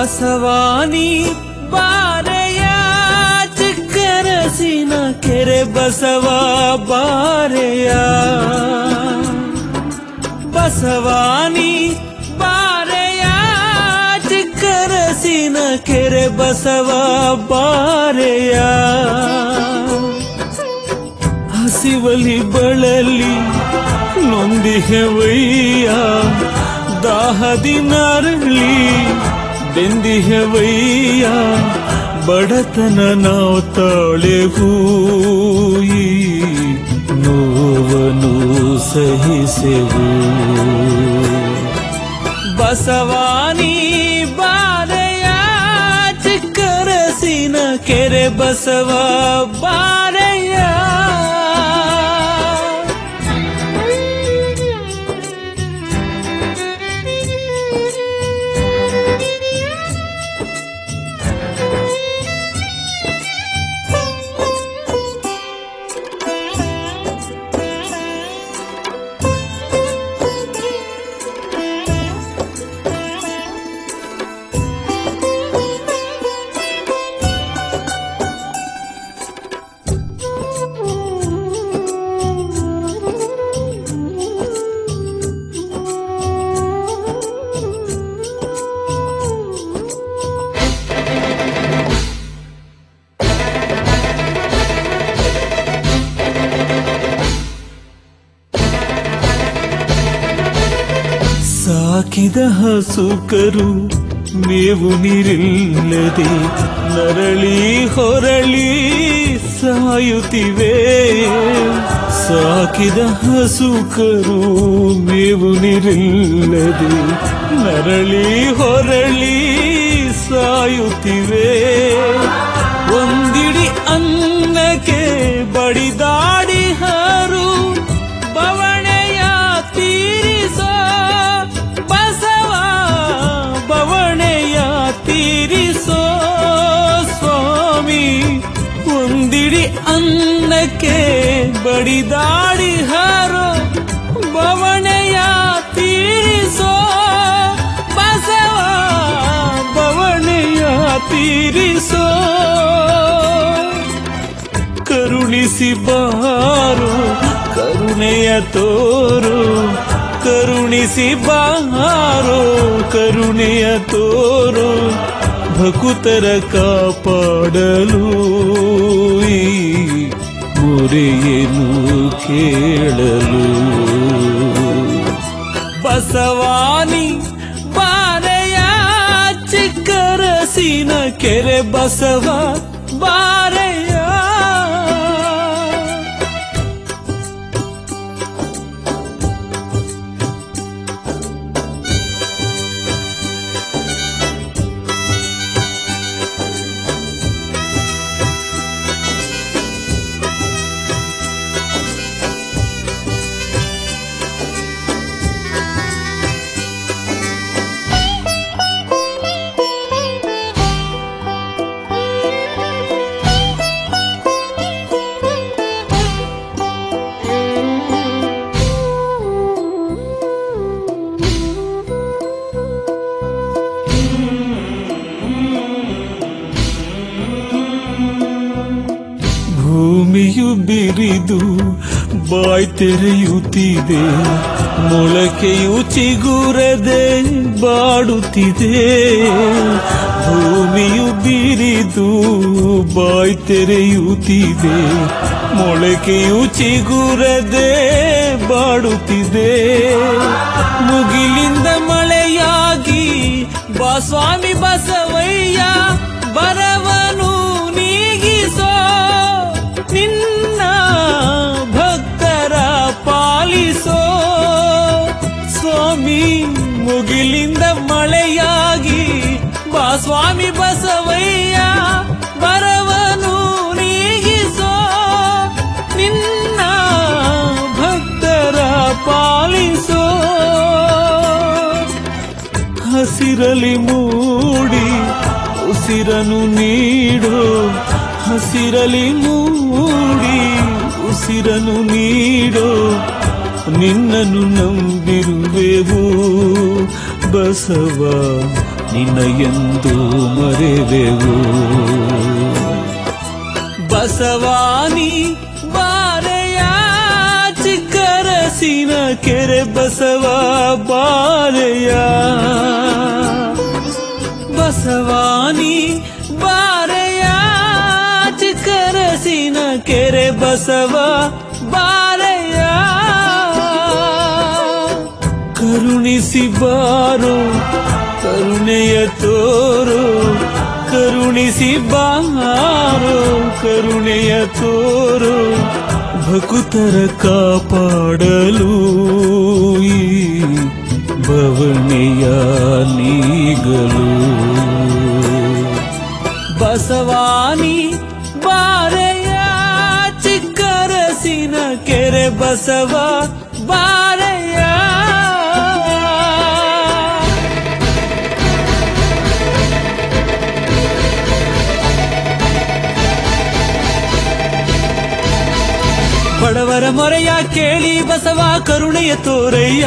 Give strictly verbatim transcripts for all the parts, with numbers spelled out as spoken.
ಬಸವಾನಿ ಬಾರೆಯ ಚಿಕ್ಕರಸಿನ ಕೆರೆ ಬಸವ ಬಾರೆಯ ಬಸವಾನಿ ಬಾರೆಯ ಚಿಕ್ಕರಸಿನ ಕೆರೆ ಬಸವ ಬಾರೆಯ ಹಸಿವಲಿ ಬಳಲಿ ನೊಂದಿಹವಯ್ಯ ದಾಹದಿ ನರಳಿ ಬೆಂದಿಹವಯ್ಯ ಬಡತನ ನಾವು ತಾಳೆವು ನೋವನ್ನು ಸಹಿಸೆವು ಬಸವಾನಿ ಬಾರೆಯ ಚಿಕ್ಕರಸಿನ ಕೆರೆ ಬಸವ ಬಾರೆಯ ಸಾಕಿದ ಹಸುಕರು ಮೇವು ನೀರಿಲ್ಲದೆ ನರಳಿ ಹೊರಳಿ ಸಾಯುತ್ತಿವೆ ಸಾಕಿದ ಹಸುಕರು ಮೇವು ನೀರಿಲ್ಲದೆ ನರಳಿ ಹೊರಳಿ ಸಾಯುತ್ತಿವೆ ಒಂದಿಡಿ ಅನ್ನಕ್ಕೆ ಬಡಿದಾಡಿ ಹರು ಬವಣೆಯ ತೀರಿಸೋ ಬಸವ ಬವಣೆಯ ತೀರಿಸೋ ಸ್ವಾಮಿ ಒಂದಿಡಿ ಅನ್ನಕ್ಕೆ ಬಡಿದಾಡಿ ಹರೋ ಬವಣೆಯ ತೀರಿಸೋ ಬಸವ ಬವಣೆಯ ತೀರಿಸೋ ಕರುಣಿಸಿ ಬಾರೋ ಕರುಣೆಯ ತೋರು ಕರುಣಿಸಿ ಬಾರೋ ಕರುಣೆಯ ತೋರು ಭಕುತರ ಕಾಪಾಡಲು ಮೊರೆಯೇನು ಕೇಳಲು ಬಸವಾನಿ ಬಾರೆಯ ಚಿಕ್ಕರಸಿನ ಕೆರೆ ಬಸವ ಬಾರೆಯ ಭೂಮಿಯು ಬಿರಿದು ಬಾಯ್ ತೆರೆಯುತ್ತಿದೆ ಮೊಳಕೆಯು ಚಿಗುರದೆ ಬಾಡುತ್ತಿದೆ ಭೂಮಿಯು ಬಿರಿದು ಬಾಯ್ ತೆರೆಯುತ್ತಿದೆ ಮೊಳಕೆಯು ಚಿಗುರದೆ ಬಾಡುತ್ತಿದೆ ಮುಗಿಲಿಂದ ಮಳೆಯಾಗಿ ಬಾ ಸ್ವಾಮಿ ಬಸವಯ್ಯ ಬರವನು ನೀಗಿಸೋ ನಿನ್ನ ಭಕ್ತರ ಪಾಲಿಸೋ ಸ್ವಾಮಿ ಮುಗಿಲಿಂದ ಮಳೆಯಾಗಿ ಬಾ ಸ್ವಾಮಿ ಬಸವಯ್ಯ ಬರವನು ನೀಗಿಸೋ ನಿನ್ನ ಭಕ್ತರ ಪಾಲಿಸೋ ಹಸಿರಲಿ ಮೂಡಿ ಉಸಿರನು ನೀಡೋ ಹಸಿರಲಿ ಮೂಡಿ ಉಸಿರನು ನೀಡೋ ನಿನ್ನನ್ನು ನಂಬಿರುವೆವು ಬಸವ ನಿನ್ನ ಎಂದು ಮರೆವೆವು. ಬಸವಾನಿ ಬಾರೆಯ ಚಿಕ್ಕರಸಿನ ಕೆರೆ ಬಸವ ಬಾರೆಯ. ಬಸವಾನಿ ಬಾರೆಯ ಚಿಕ್ಕರಸಿನ ಕೆರೆ ಬಸವ ಬಾರೆಯ. ಕರುಣಿಸಿ ಬಾರೋ ಕರುಣೆಯ ತೋರೋ, ಕರುಣಿಸಿ ಬಾರೋ ಕರುಣೆಯ ತೋರೋ, ಭಕುತರ ಕಾಪಾಡಲು ಈ ಬವಣೆಯ ನೀಗಲು. ಬಸವಾನಿ ಬಾರೆಯ ಚಿಕ್ಕರಸಿನ ಕೆರೆ ಬಸವ ಬಾರೆಯ. ಬಡವರ ಮೊರೆಯ ಕೇಳಿ ಬಸವ ಕರುಣೆಯ ತೋರಯ್ಯ.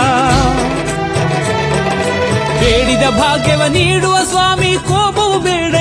ಬೇಡಿದ ಭಾಗ್ಯವ ನೀಡುವ ಸ್ವಾಮಿ ಕೋಪವು ಬೇಡ